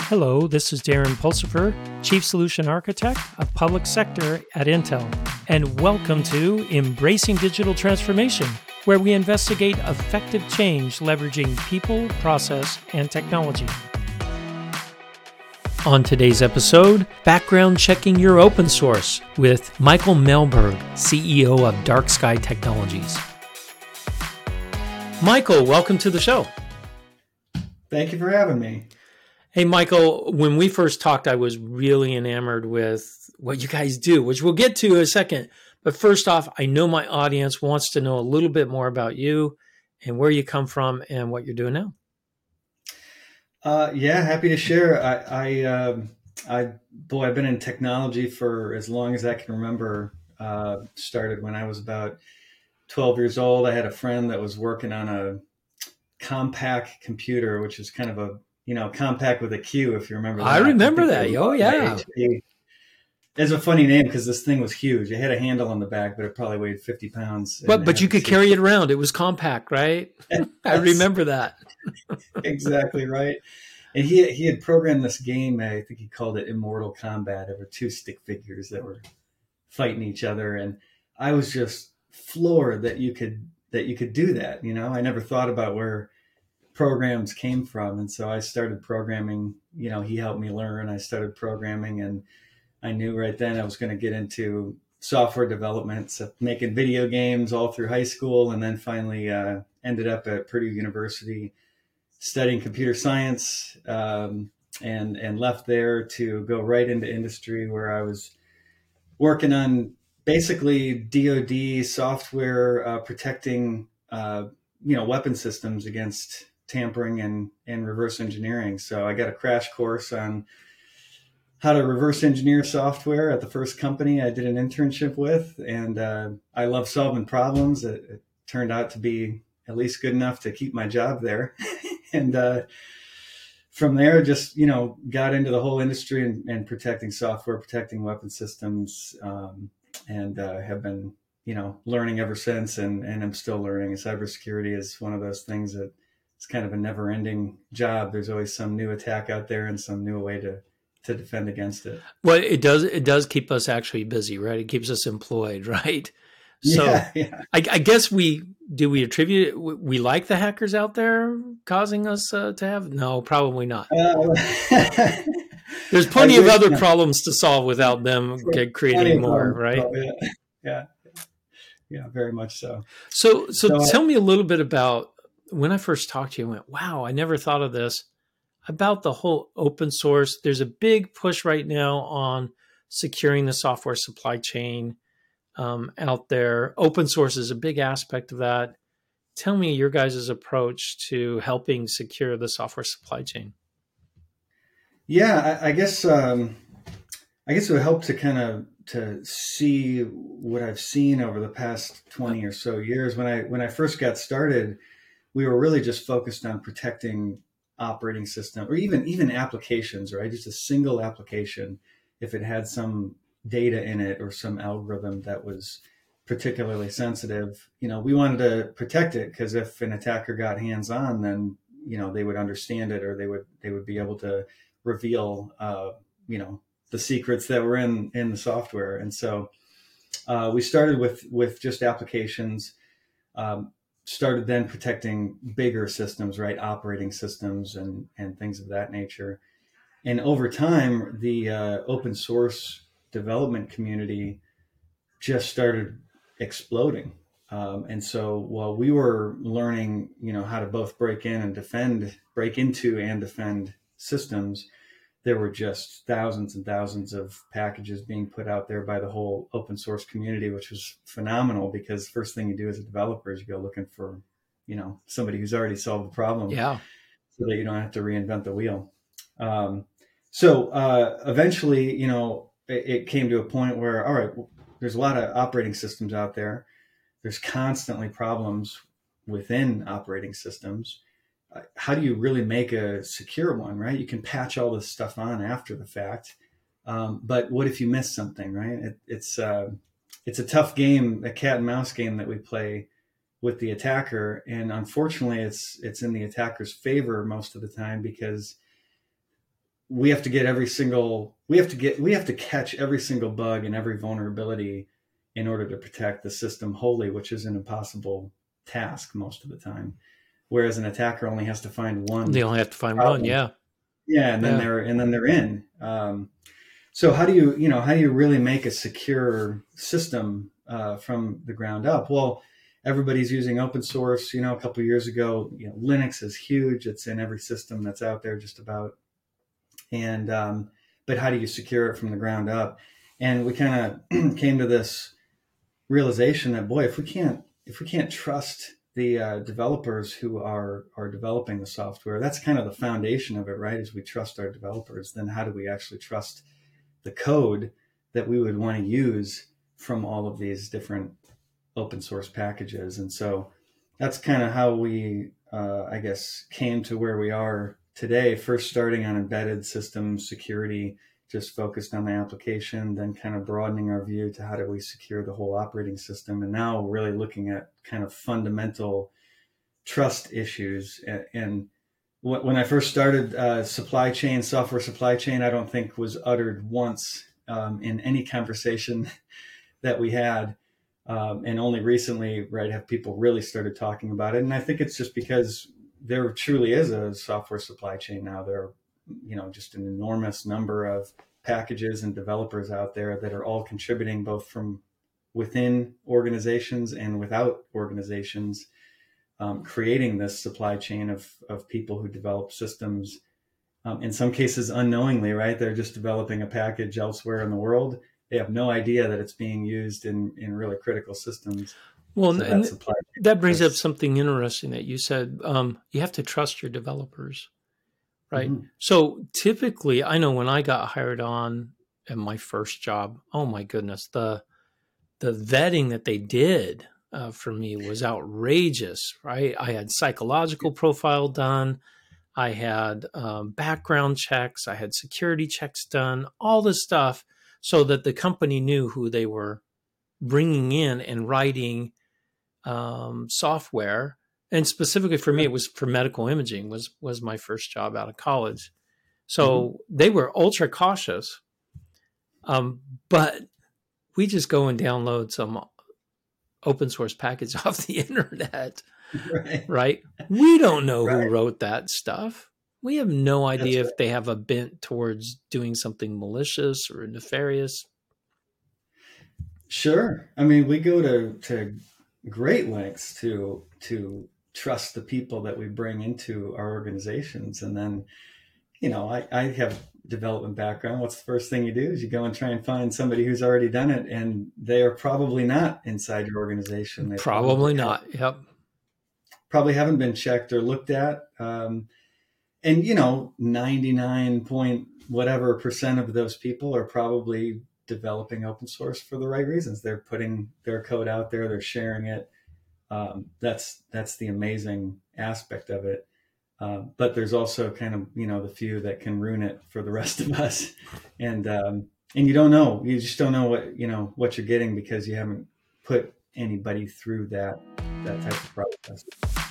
Hello, this is Darren Pulsifer, Chief Solution Architect of Public Sector at Intel, and welcome to Embracing Digital Transformation, where we investigate effective change leveraging people, process, and technology. On today's episode, background checking your open source with Michael Melberg, CEO of Dark Sky Technologies. Michael, welcome to the show. Thank you for having me. Hey, Michael, when we first talked, I was really enamored with what you guys do, which we'll get to in a second. But first off, I know my audience wants to know a little bit more about you and where you come from and what you're doing now. Happy to share. I've been in technology for as long as I can remember. Started when I was about 12 years old. I had a friend that was working on a Compaq computer, which is kind of a Compaq with a Q, if you remember that. I remember that. Oh, yeah. It's a funny name because this thing was huge. It had a handle on the back, but it probably weighed 50 pounds. But you could carry it around. It was compact, right? I remember that. Exactly right. And he had programmed this game. I think he called it Immortal Combat. There were two stick figures that were fighting each other, and I was just floored that you could do that. I never thought about where programs came from, and so I started programming. He helped me learn. I started programming, and I knew right then I was going to get into software development, so making video games all through high school, and then finally ended up at Purdue University studying computer science, and left there to go right into industry, where I was working on basically DoD software protecting weapon systems against tampering and reverse engineering. So I got a crash course on how to reverse engineer software at the first company I did an internship with. And I love solving problems. It turned out to be at least good enough to keep my job there. And from there, just, got into the whole industry and protecting software, protecting weapon systems, and have been, learning ever since. And I'm still learning. Cybersecurity is one of those things that it's kind of a never-ending job. There's always some new attack out there and some new way to defend against it. Well, it does keep us actually busy, right? It keeps us employed, right? So yeah. I guess we attribute it, we like the hackers out there causing us to have? No, probably not. There's plenty of other problems to solve without them creating more, right? Yeah, very much so. So tell me a little bit about when I first talked to you. I went, wow, I never thought of this, about the whole open source. There's a big push right now on securing the software supply chain out there. Open source is a big aspect of that. Tell me your guys' approach to helping secure the software supply chain. Yeah, I guess it would help to see what I've seen over the past 20 or so years. When I first got started, we were really just focused on protecting operating system or even applications, right? Just a single application. If it had some data in it or some algorithm that was particularly sensitive, we wanted to protect it, because if an attacker got hands on, then, they would understand it, or they would be able to reveal, the secrets that were in the software. And so we started with just applications, started then protecting bigger systems, right? Operating systems and things of that nature. And over time, the open source development community just started exploding. And so while we were learning, how to both break into and defend systems, there were just thousands and thousands of packages being put out there by the whole open source community, which was phenomenal, because first thing you do as a developer is you go looking for, somebody who's already solved the problem, so that you don't have to reinvent the wheel. So eventually, it came to a point where, all right, there's a lot of operating systems out there. There's constantly problems within operating systems. How do you really make a secure one, right? You can patch all this stuff on after the fact. But what if you miss something, right? It's a tough game, a cat and mouse game that we play with the attacker. And unfortunately, it's in the attacker's favor most of the time, because we have to catch every single bug and every vulnerability in order to protect the system wholly, which is an impossible task most of the time. Whereas an attacker only has to find one. They only have to find problem. one. Yeah. Yeah. And then they're in. So how do you really make a secure system from the ground up? Well, everybody's using open source. A couple of years ago, Linux is huge. It's in every system that's out there, just about. And but how do you secure it from the ground up? And we kind of came to this realization that, boy, if we can't trust the developers who are developing the software, that's kind of the foundation of it, right? Is we trust our developers. Then how do we actually trust the code that we would want to use from all of these different open source packages? And so that's kind of how we, I guess, came to where we are today, first starting on embedded systems security, just focused on the application, then kind of broadening our view to how do we secure the whole operating system. And now really looking at kind of fundamental trust issues. And when I first started, software supply chain, I don't think was uttered once in any conversation that we had. And only recently, right, have people really started talking about it. And I think it's just because there truly is a software supply chain now. There are, just an enormous number of packages and developers out there that are all contributing both from within organizations and without organizations, creating this supply chain of people who develop systems. In some cases unknowingly, right? They're just developing a package elsewhere in the world. They have no idea that it's being used in really critical systems. Well, so that brings up something interesting that you said. You have to trust your developers, right? Mm-hmm. So typically, I know when I got hired on at my first job, oh my goodness, the vetting that they did for me was outrageous, right? I had psychological profile done. I had background checks. I had security checks done, all this stuff, so that the company knew who they were bringing in and writing software. And specifically for me, it was for medical imaging was my first job out of college. So they were ultra cautious. But we just go and download some open source package off the internet, right? We don't know who wrote that stuff. We have no idea if they have a bent towards doing something malicious or nefarious. Sure. I mean, we go to great lengths to trust the people that we bring into our organizations. And then, I have development background. What's the first thing you do is you go and try and find somebody who's already done it, and they are probably not inside your organization. They probably not. Yep. Probably haven't been checked or looked at. And 99 point whatever percent of those people are probably developing open source for the right reasons. They're putting their code out there. They're sharing it. That's the amazing aspect of it. But there's also kind of, the few that can ruin it for the rest of us. And you don't know, you just don't know what you're getting because you haven't put anybody through that type of process.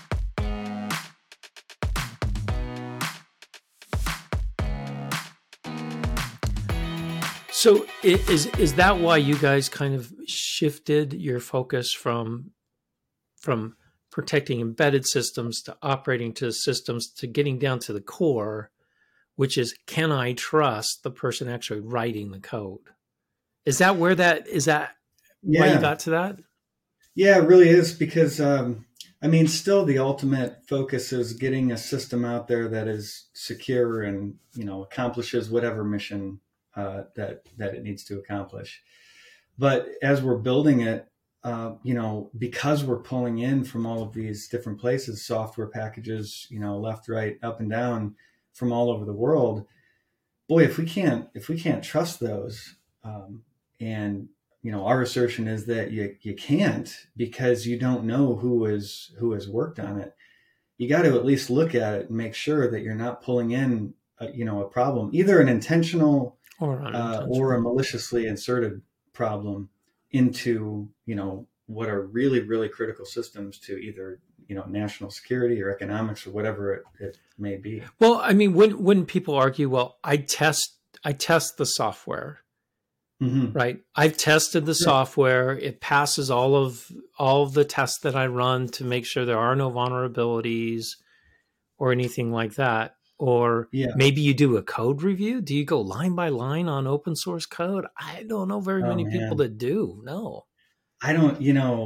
So is that why you guys kind of shifted your focus from protecting embedded systems to operating to systems to getting down to the core, which is, can I trust the person actually writing the code? Is that why you got to that? Yeah, it really is, because still the ultimate focus is getting a system out there that is secure and, accomplishes whatever mission that it needs to accomplish. But as we're building it, because we're pulling in from all of these different places, software packages, left, right, up and down from all over the world, boy, if we can't trust those, and our assertion is that you can't, because you don't know who has worked on it. You got to at least look at it and make sure that you're not pulling in a problem, either an intentional or a maliciously inserted problem into, what are really, really critical systems to either, national security or economics or whatever it may be. Well, I mean, when people argue, well, I test the software, Mm-hmm. right? I've tested the Sure. software. It passes all of the tests that I run to make sure there are no vulnerabilities or anything like that. Or Yeah. maybe you do a code review. Do you go line by line on open source code? I don't know very Oh many people man. that do. No. I don't,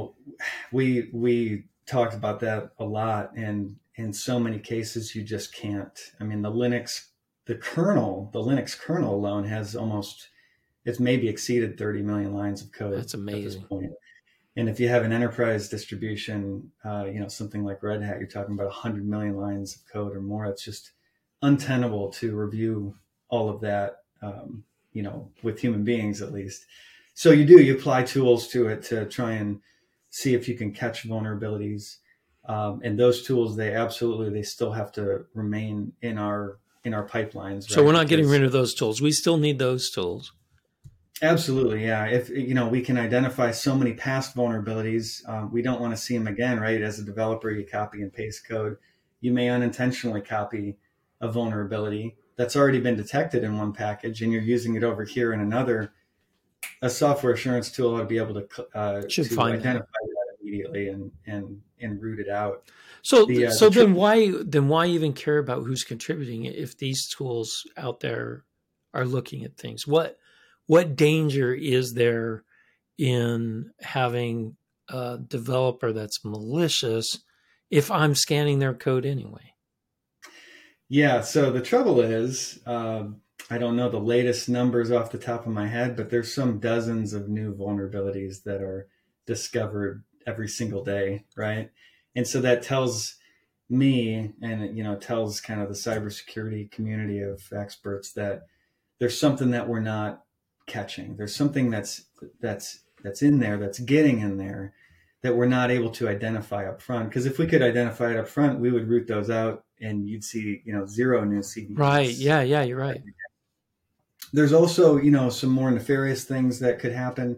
we talked about that a lot, and in so many cases you just can't. I mean, the Linux kernel alone has it's maybe exceeded 30 million lines of code That's at this amazing. point. And if you have an enterprise distribution, something like Red Hat, you're talking about 100 million lines of code or more. It's just untenable to review all of that, with human beings at least. So you apply tools to it to try and see if you can catch vulnerabilities. And those tools, they still have to remain in our pipelines, So right? we're not getting Because rid of those tools. We still need those tools. absolutely, yeah. If we can identify so many past vulnerabilities, we don't want to see them again, right? As a developer, you copy and paste code. You may unintentionally copy a vulnerability that's already been detected in one package, and you're using it over here in another. A software assurance tool ought to be able Should to find that. identify that immediately and root it out. So The trick, then why even care about who's contributing if these tools out there are looking at things? What danger is there in having a developer that's malicious if I'm scanning their code anyway? yeah. So the trouble is, I don't know the latest numbers off the top of my head, but there's some dozens of new vulnerabilities that are discovered every single day, right? And so that tells me, and tells kind of the cybersecurity community of experts that there's something that we're not catching. There's something that's in there, that's getting in there, that we're not able to identify up front. Because if we could identify it up front, we would root those out, and you'd see zero new Right. CVEs. Yeah. Yeah. You're right. There's also some more nefarious things that could happen.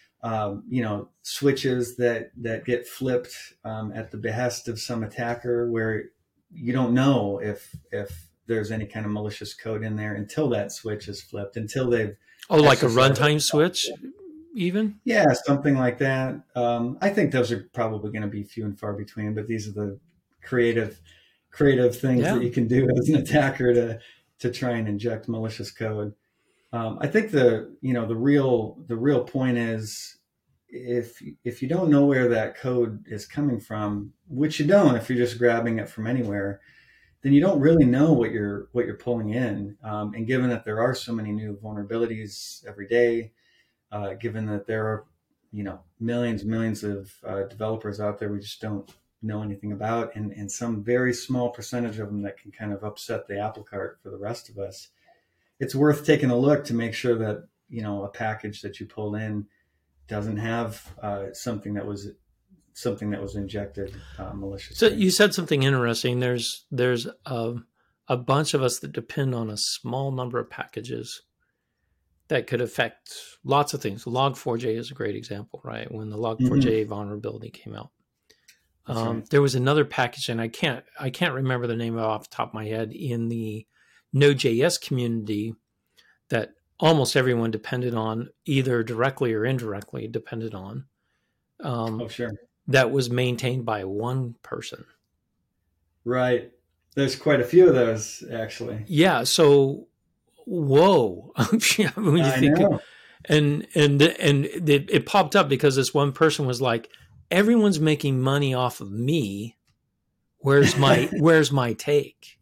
Switches that get flipped at the behest of some attacker, where you don't know if there's any kind of malicious code in there until that switch is flipped, until they've Oh, like a exercised. runtime switch, even? Yeah, something like that. I think those are probably going to be few and far between, but these are the creative things Yeah. that you can do as an attacker to try and inject malicious code. I think the real point is, if you don't know where that code is coming from, which you don't if you're just grabbing it from anywhere, then you don't really know what you're pulling in. And given that there are so many new vulnerabilities every day, given that there are millions and millions of developers out there we just don't know anything about, and some very small percentage of them that can kind of upset the apple cart for the rest of us, it's worth taking a look to make sure that a package that you pull in doesn't have something that was injected So maliciously. you said something interesting. There's a bunch of us that depend on a small number of packages that could affect lots of things. Log4j is a great example, right? When the Log4j vulnerability came out, That's right. there was another package, and I can't remember the name off the top of my head, in the Node.js community that almost everyone depended on, either directly or indirectly depended on. Oh, sure. That was maintained by one person. Right. There's quite a few of those, actually. Yeah. So, whoa. When you I think, know. and it popped up because this one person was like, everyone's making money off of me. Where's my take?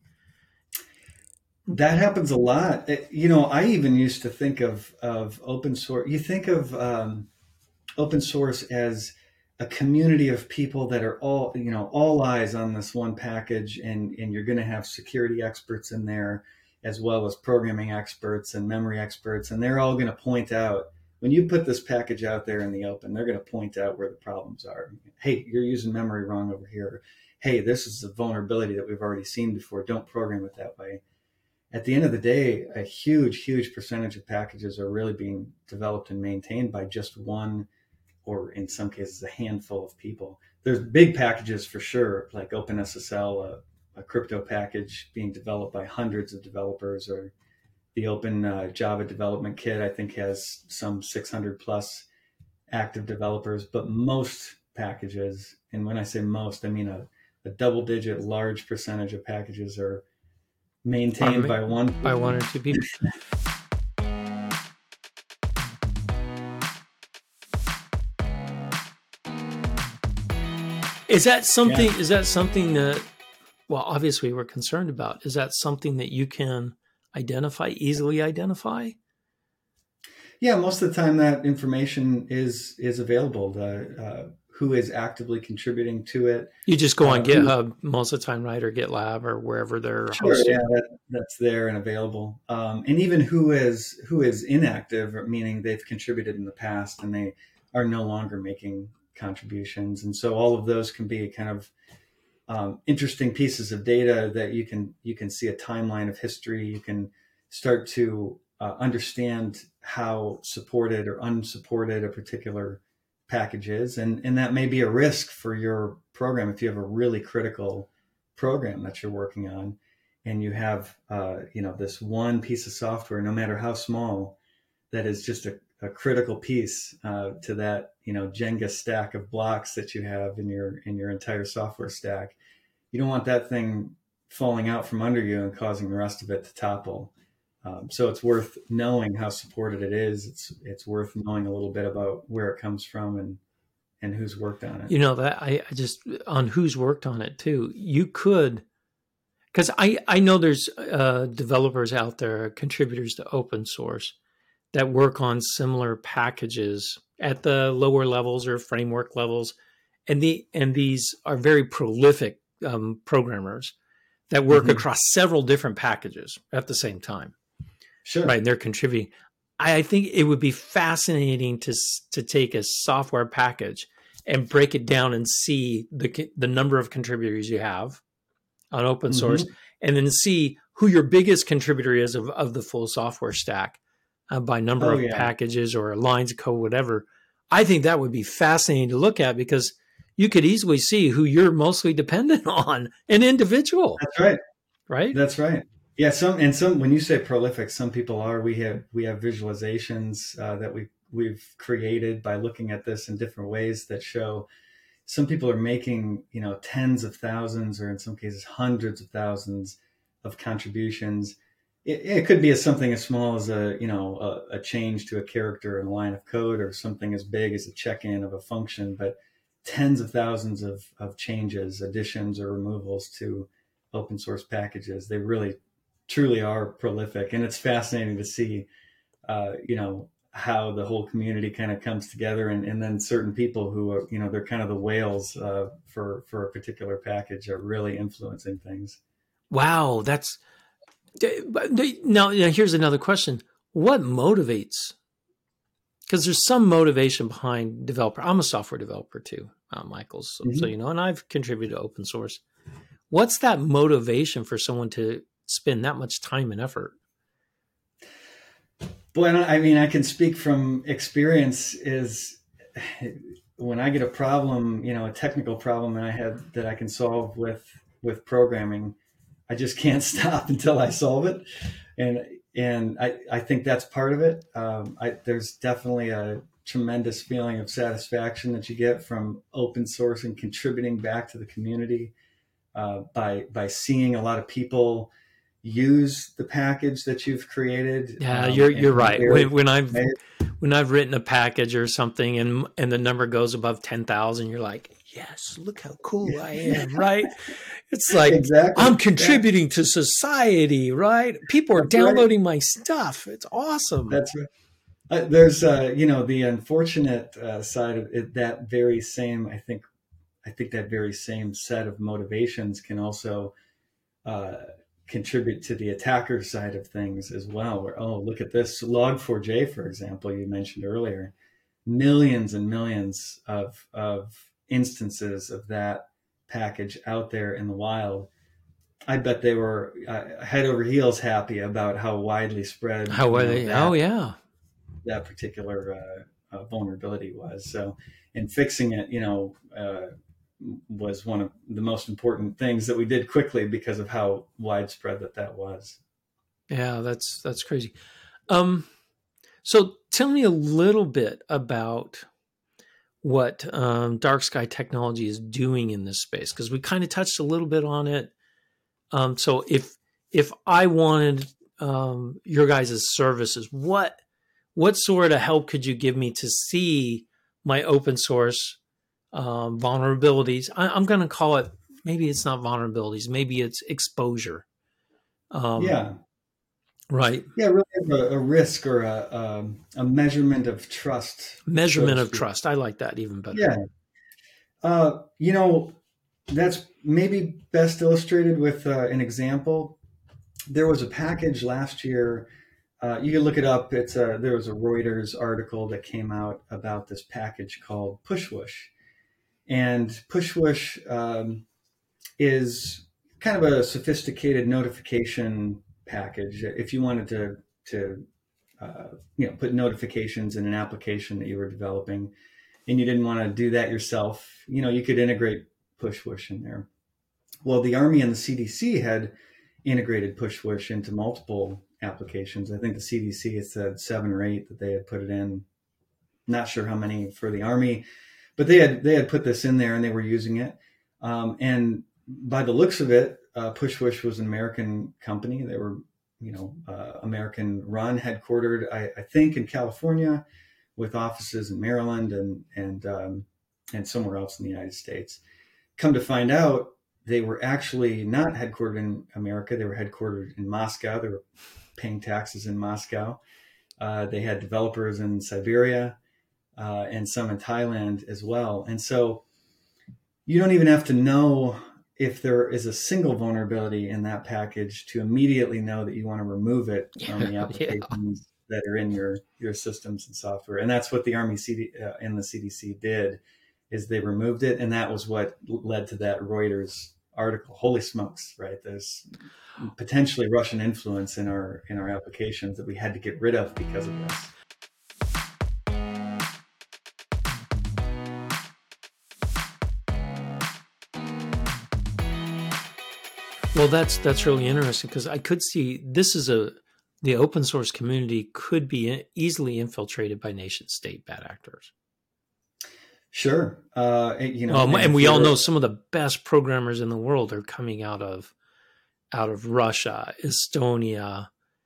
That happens a lot. I even used to think of open source. You think of open source as a community of people that are all eyes on this one package, and you're going to have security experts in there, as well as programming experts and memory experts, and they're all going to point out, when you put this package out there in the open, they're going to point out where the problems are. Hey, you're using memory wrong over here. Hey, this is a vulnerability that we've already seen before. Don't program it that way. At the end of the day, a huge percentage of packages are really being developed and maintained by just one or in some cases, a handful of people. There's big packages for sure, like OpenSSL, a crypto package being developed by hundreds of developers, or the Open Java Development Kit, I think, has some 600 plus active developers. But most packages, and when I say most, I mean a double-digit large percentage of packages are maintained by one or two people. Is that something? Yeah. Is that something that? Well, obviously, we're concerned about. Is that something that you can easily identify? Yeah, most of the time that information is available. Who is actively contributing to it? You just go on GitHub most of the time, right, or GitLab or wherever they're hosted. Yeah, that's there and available. And even who is inactive, meaning they've contributed in the past and they are no longer making contributions. And so all of those can be kind of interesting pieces of data that you can see a timeline of history. You can start to understand how supported or unsupported a particular package is, and that may be a risk for your program if you have a really critical program that you're working on, and you have this one piece of software, no matter how small, that is just a critical piece to that Jenga stack of blocks that you have in your entire software stack. You don't want that thing falling out from under you and causing the rest of it to topple. So it's worth knowing how supported it is. It's worth knowing a little bit about where it comes from and who's worked on it. That I just on who's worked on it too. You could, because I know there's developers out there, contributors to open source, that work on similar packages at the lower levels or framework levels, and these are very prolific programmers that work across several different packages at the same time. Sure. Right, and they're contributing. I think it would be fascinating to take a software package and break it down and see the number of contributors you have on open source, and then see who your biggest contributor is of the full software stack by number of packages or lines of code, whatever. I think that would be fascinating to look at, because you could easily see who you're mostly dependent on, an individual. That's right. Right? That's right. Yeah, some when you say prolific, some people are. We have visualizations that we've created by looking at this in different ways that show some people are making tens of thousands, or in some cases hundreds of thousands of contributions. It could be something as small as a change to a character in a line of code, or something as big as a check-in of a function, but tens of thousands of changes, additions, or removals to open source packages. They really truly are prolific, and it's fascinating to see how the whole community kind of comes together, and then certain people who are they're kind of the whales for a particular package are really influencing things. Wow, that's now here's another question. What motivates? Because there's some motivation behind developer. I'm a software developer too, Michael, so and I've contributed to open source. What's that motivation for someone to spend that much time and effort? Boy, I mean, I can speak from experience. Is when I get a problem, a technical problem that I can solve with programming, I just can't stop until I solve it, and I think that's part of it. There's definitely a tremendous feeling of satisfaction that you get from open source and contributing back to the community by seeing a lot of people use the package that you've created. Yeah, you're right. When I've written a package or something and the number goes above 10,000, you're like, yes, look how cool I am, right? It's like, exactly. I'm contributing to society, right? People are downloading my stuff. It's awesome. That's right. There's the unfortunate side of it, that very same, I think that very same set of motivations can also contribute to the attacker side of things as well, where, oh, look at this Log4j, for example, you mentioned earlier, millions and millions of instances of that package out there in the wild. I bet they were head over heels happy about how widely spread that particular vulnerability was. So, and fixing it, was one of the most important things that we did quickly because of how widespread that was. Yeah, that's crazy. So tell me a little bit about what Dark Sky Technology is doing in this space, because we kind of touched a little bit on it. So if I wanted your guys' services, what sort of help could you give me to see my open source vulnerabilities? I'm going to call it, maybe it's not vulnerabilities, maybe it's exposure. Yeah. Right. Yeah, really a risk or a measurement of trust. Measurement of trust. I like that even better. Yeah. That's maybe best illustrated with an example. There was a package last year. You can look it up. There was a Reuters article that came out about this package called Pushwoosh. And Pushwoosh is kind of a sophisticated notification package. If you wanted to put notifications in an application that you were developing, and you didn't want to do that yourself, you could integrate Pushwoosh in there. Well, the Army and the CDC had integrated Pushwoosh into multiple applications. I think the CDC had said 7 or 8 that they had put it in. Not sure how many for the Army, but they had put this in there and they were using it. And by the looks of it, Pushwoosh was an American company. They were, American run, headquartered, I think, in California, with offices in Maryland and somewhere else in the United States. Come to find out, they were actually not headquartered in America. They were headquartered in Moscow. They were paying taxes in Moscow. They had developers in Siberia and some in Thailand as well. And so you don't even have to know if there is a single vulnerability in that package to immediately know that you want to remove it from the applications that are in your systems and software. And that's what the Army and the CDC did, is they removed it. And that was what led to that Reuters article. Holy smokes, right? There's potentially Russian influence in our applications that we had to get rid of because of this. Well, that's really interesting, because I could see this is the open source community could be easily infiltrated by nation state bad actors. Sure. And we all know some of the best programmers in the world are coming out of Russia, Estonia.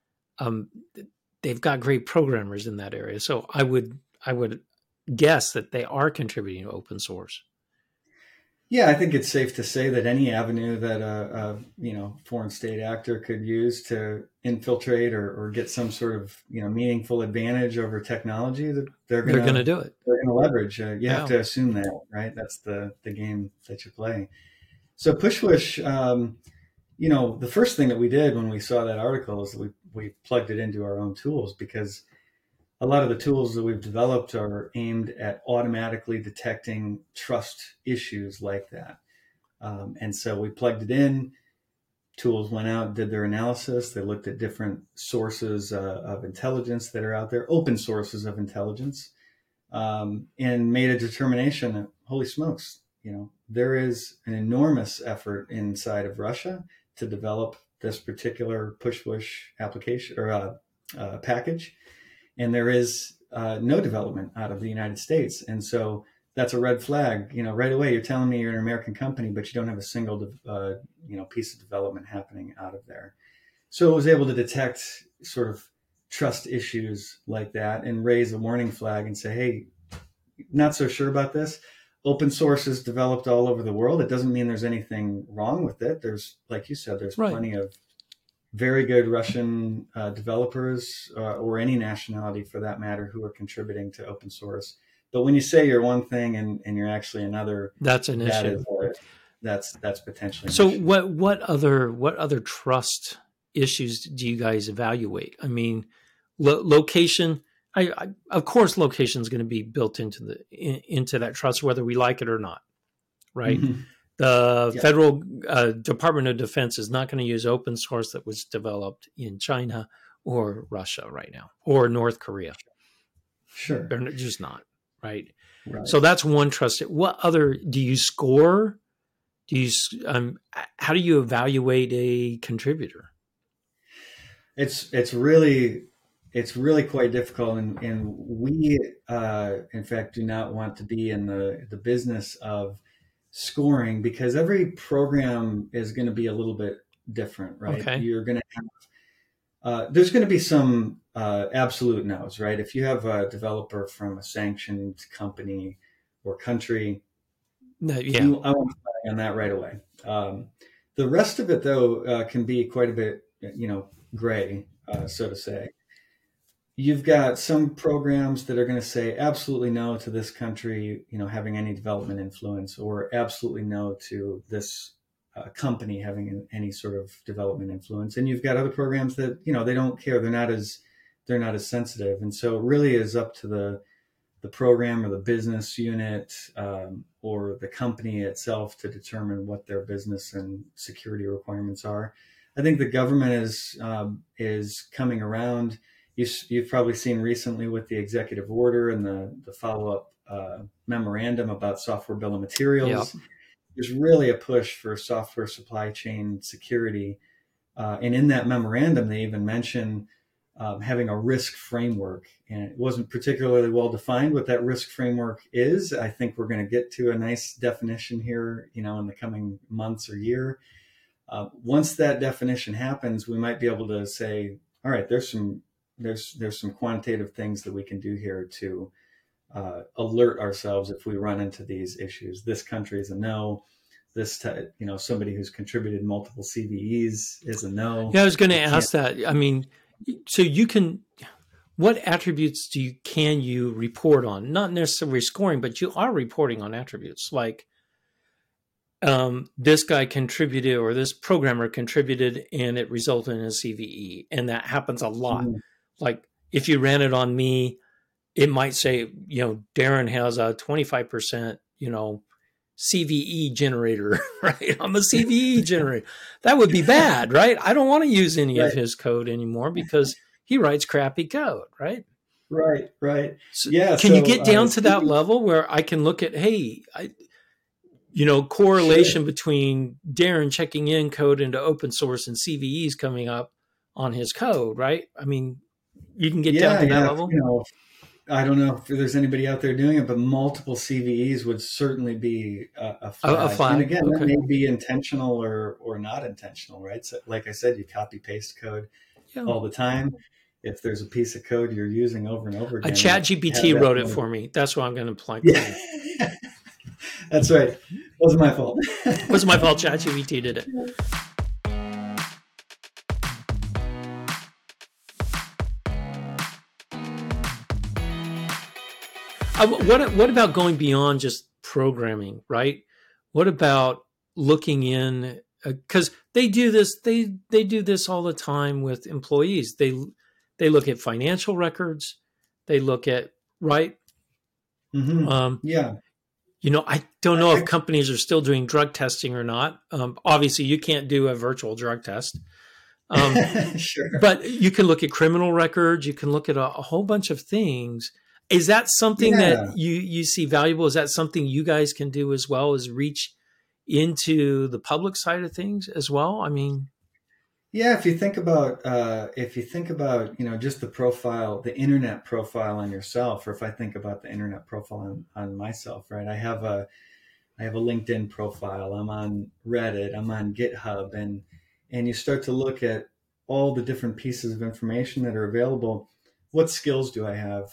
They've got great programmers in that area. So I would guess that they are contributing to open source. Yeah, I think it's safe to say that any avenue that a foreign state actor could use to infiltrate or get some sort of meaningful advantage over technology, that they're going to do it. They're going to leverage. You have to assume that, right? That's the game that you play. So Pushwoosh, the first thing that we did when we saw that article is we plugged it into our own tools, because a lot of the tools that we've developed are aimed at automatically detecting trust issues like that. And so we plugged it in, tools went out, did their analysis. They looked at different sources of intelligence that are out there, open sources of intelligence, and made a determination that, holy smokes, there is an enormous effort inside of Russia to develop this particular Pushwoosh application or package. And there is no development out of the United States. And so that's a red flag. Right away, you're telling me you're an American company, but you don't have a single, piece of development happening out of there. So it was able to detect sort of trust issues like that and raise a warning flag and say, hey, not so sure about this. Open source is developed all over the world. It doesn't mean there's anything wrong with it. There's, like you said, there's plenty of very good Russian developers or any nationality for that matter who are contributing to open source. But when you say you're one thing and you're actually another, that's an issue. That's potentially an issue. So what other trust issues do you guys evaluate? I mean, location. Of course, location is going to be built into that trust, whether we like it or not, right? Mm-hmm. The federal Department of Defense is not going to use open source that was developed in China or Russia right now, or North Korea. Sure. Just not, right? Right. So that's one trusted. What other do you score? Do you how do you evaluate a contributor? It's really quite difficult, and we in fact do not want to be in the business of scoring, because every program is going to be a little bit different, right? Okay. You're going to there's going to be some absolute no's, right? If you have a developer from a sanctioned company or country, No, yeah. I want to flag on that right away. The rest of it, though, can be quite a bit, gray, so to say. You've got some programs that are going to say absolutely no to this country, having any development influence, or absolutely no to this company having any sort of development influence. And you've got other programs that, they don't care. They're not as sensitive. And so it really is up to the program or the business unit, or the company itself to determine what their business and security requirements are. I think the government is coming around. You've probably seen recently with the executive order and the follow-up memorandum about software bill of Yeah. materials. There's really a push for software supply chain security. And in that memorandum, they even mention having a risk framework. And it wasn't particularly well defined what that risk framework is. I think we're going to get to a nice definition here, in the coming months or year. Once that definition happens, we might be able to say, all right, there's some quantitative things that we can do here to alert ourselves if we run into these issues. This country is a no. Somebody who's contributed multiple CVEs is a no. Yeah, I was going to ask that. I mean, so what attributes can you report on? Not necessarily scoring, but you are reporting on attributes like this guy contributed or this programmer contributed and it resulted in a CVE. And that happens a lot. Mm-hmm. Like if you ran it on me, it might say, Darren has a 25%, CVE generator, right? I'm a CVE generator. That would be bad, right? I don't want to use any of his code anymore because he writes crappy code, right? Right. So, yeah. Can you get down to that level where I can look at, correlation Sure. between Darren checking in code into open source and CVEs coming up on his code, right? I mean, you can get down to that level. I don't know if there's anybody out there doing it, but multiple CVEs would certainly be a flag. A flag. And again, that may be intentional or not intentional, right? So, like I said, you copy paste code all the time. If there's a piece of code you're using over and over again, a ChatGPT wrote it for me. That's what I'm going to plug. Yeah. That's right. It wasn't my fault. It wasn't my fault. ChatGPT did it. What about going beyond just programming, right? What about looking in, because they do this, they do this all the time with employees. They look at financial records. They look at, right? Mm-hmm. Yeah. I don't know if companies are still doing drug testing or not. Obviously, you can't do a virtual drug test. Sure. But you can look at criminal records. You can look at a whole bunch of things. Is that something that you see valuable? Is that something you guys can do as well, as reach into the public side of things as well? I mean, yeah, if you think about just the profile, the internet profile on yourself, or if I think about the internet profile on myself, right? I have a LinkedIn profile. I'm on Reddit. I'm on GitHub, and you start to look at all the different pieces of information that are available. What skills do I have?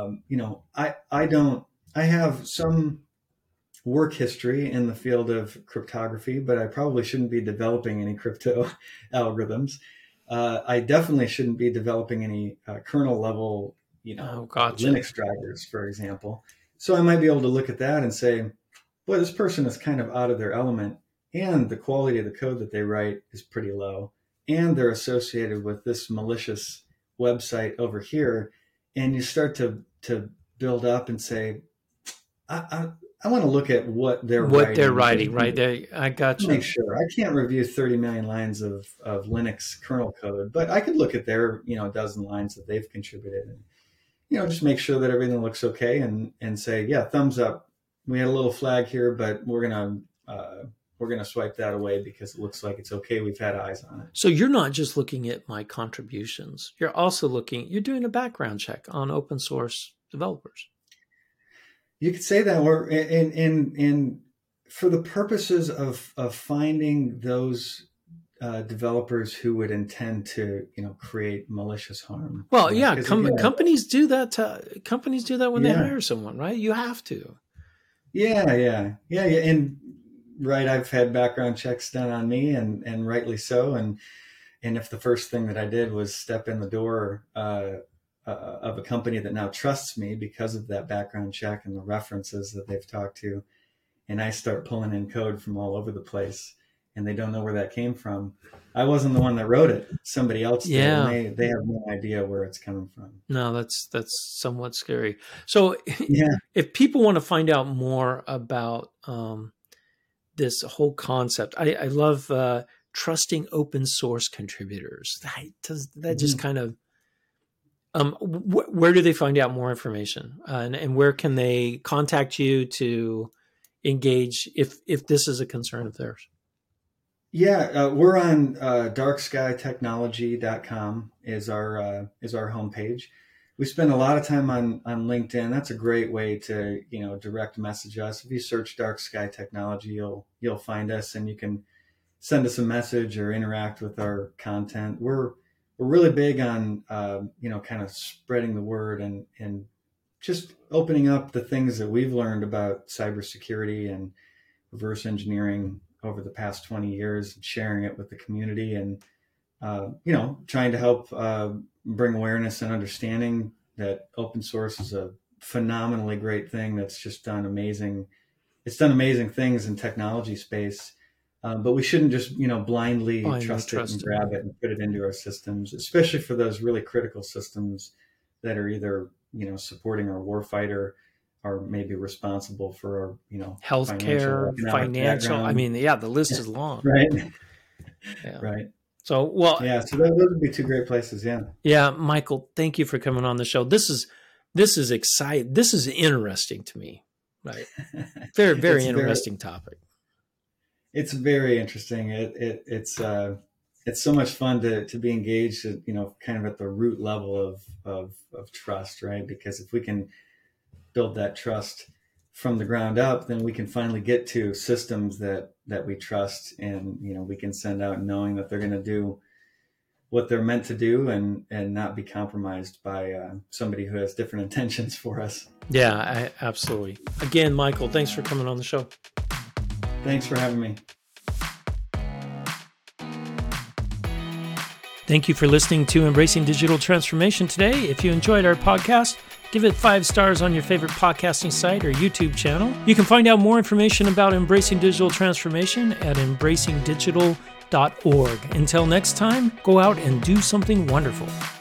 I have some work history in the field of cryptography, but I probably shouldn't be developing any crypto algorithms. I definitely shouldn't be developing any kernel level, gotcha. Linux drivers, for example. So I might be able to look at that and say, boy, this person is kind of out of their element, and the quality of the code that they write is pretty low, and they're associated with this malicious website over here. And you start to build up and say, I want to look at what they're writing, right? I got you. Make sure. I can't review 30 million lines of Linux kernel code, but I could look at their, a dozen lines that they've contributed just make sure that everything looks okay and say, yeah, thumbs up. We had a little flag here, but we're going to swipe that away because it looks like it's okay. We've had eyes on it. So you're not just looking at my contributions. You're also you're doing a background check on open source developers. You could say that, or in for the purposes of finding those developers who would intend to, create malicious harm. Well, yeah, companies do that. Companies do that when they hire someone, right? You have to. Yeah. And right, I've had background checks done on me, and rightly so. And if the first thing that I did was step in the door of a company that now trusts me because of that background check and the references that they've talked to, and I start pulling in code from all over the place, and they don't know where that came from. I wasn't the one that wrote it. Somebody else did. Yeah. And they have no idea where it's coming from. No, that's somewhat scary. So if people want to find out more about this whole concept, I love trusting open source contributors. That just kind of, where do they find out more information? And where can they contact you to engage if this is a concern of theirs? Yeah, we're on darkskytechnology.com is our homepage. We spend a lot of time on LinkedIn. That's a great way to, direct message us. If you search Dark Sky Technology, you'll find us, and you can send us a message or interact with our content. We're really big on kind of spreading the word and just opening up the things that we've learned about cybersecurity and reverse engineering over the past 20 years, and sharing it with the community, and trying to help bring awareness and understanding that open source is a phenomenally great thing that's just done amazing. It's done amazing things in technology space, but we shouldn't just blindly trust it and grab it and put it into our systems, especially for those really critical systems that are either supporting our warfighter, or maybe responsible for our, healthcare, financial. Background. I mean, the list is long. Right. Yeah. Right. So, so those would be two great places. Yeah. Yeah. Michael, thank you for coming on the show. This is exciting. This is interesting to me. Right. Very, very interesting topic. It's very interesting. It's so much fun to be engaged at, kind of at the root level of trust, right? Because if we can build that trust from the ground up, then we can finally get to systems that we trust, and we can send out knowing that they're going to do what they're meant to do, and not be compromised by somebody who has different intentions for us. Yeah, absolutely. Again, Michael, thanks for coming on the show. Thanks for having me. Thank you for listening to Embracing Digital Transformation today. If you enjoyed our podcast, give it 5 stars on your favorite podcasting site or YouTube channel. You can find out more information about Embracing Digital Transformation at embracingdigital.org. Until next time, go out and do something wonderful.